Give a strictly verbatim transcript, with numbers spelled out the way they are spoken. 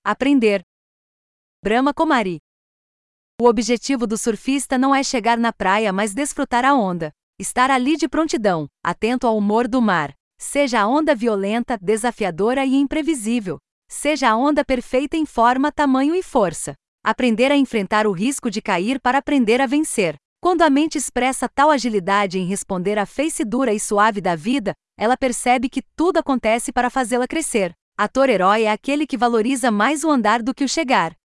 Aprender. Brahma Kumari. O objetivo do surfista não é chegar na praia, mas desfrutar a onda. Estar ali de prontidão, atento ao humor do mar. Seja a onda violenta, desafiadora e imprevisível. Seja a onda perfeita em forma, tamanho e força. Aprender a enfrentar o risco de cair para aprender a vencer. Quando a mente expressa tal agilidade em responder à face dura e suave da vida, ela percebe que tudo acontece para fazê-la crescer. Ator-herói é aquele que valoriza mais o andar do que o chegar.